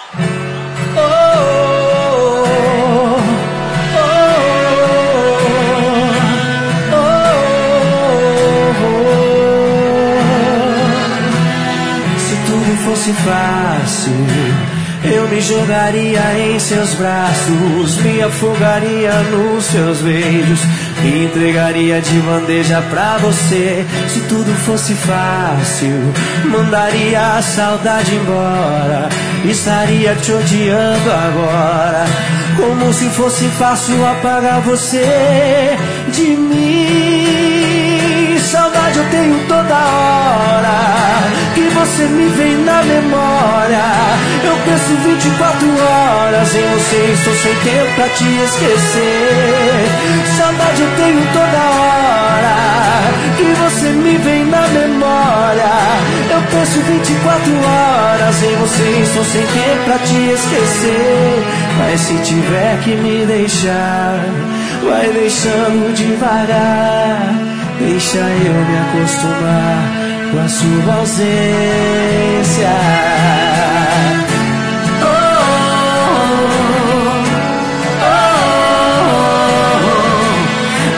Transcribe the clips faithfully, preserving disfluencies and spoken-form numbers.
Fosse fácil, eu me jogaria em seus braços, me afogaria nos seus beijos, me entregaria de bandeja pra você. Se tudo fosse fácil, mandaria a saudade embora, estaria te odiando agora, como se fosse fácil apagar você de mim. Saudade eu tenho toda hora, que você me vem na memória. Eu penso vinte e quatro horas em você, estou sem tempo pra te esquecer. Saudade eu tenho toda hora, que você me vem na memória. Eu penso vinte e quatro horas em você, estou sem tempo pra te esquecer. Mas se tiver que me deixar, vai deixando devagar, deixa eu me acostumar com a sua ausência. Oh, oh, oh,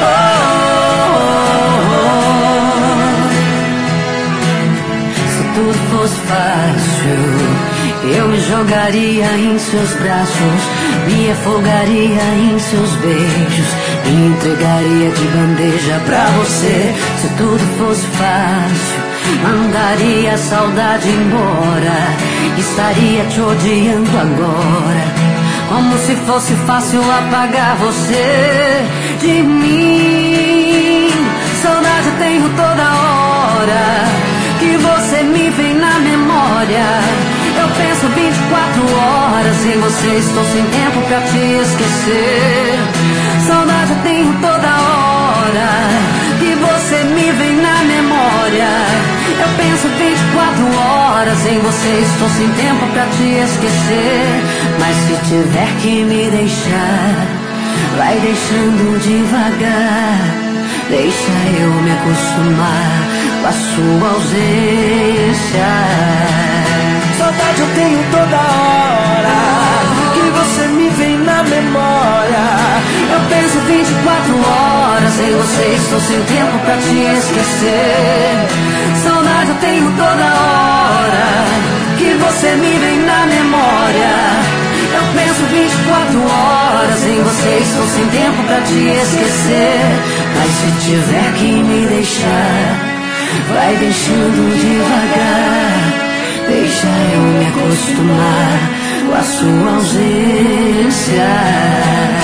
oh. Se tudo fosse fácil, eu me jogaria em seus braços, me afogaria em seus beijos, me entregaria de bandeja pra você. Se tudo fosse fácil, mandaria a saudade embora, estaria te odiando agora, como se fosse fácil apagar você de mim. Saudade eu tenho toda hora, que você me vem na memória. Eu penso vinte e quatro horas em você, estou sem tempo pra te esquecer. Saudade eu tenho toda hora, que você me vem na memória. Eu penso vinte e quatro horas em você, estou sem tempo pra te esquecer. Mas se tiver que me deixar, vai deixando devagar, deixa eu me acostumar com a sua ausência. Saudade eu tenho toda hora, que você me vem na memória. Eu penso vinte e quatro horas em você, estou sem tempo pra te esquecer. Saudade eu tenho toda hora, que você me vem na memória. Eu penso vinte e quatro horas em você, estou sem tempo pra te esquecer. Mas se tiver que me deixar, vai deixando devagar, deixa eu me acostumar com a sua ausência.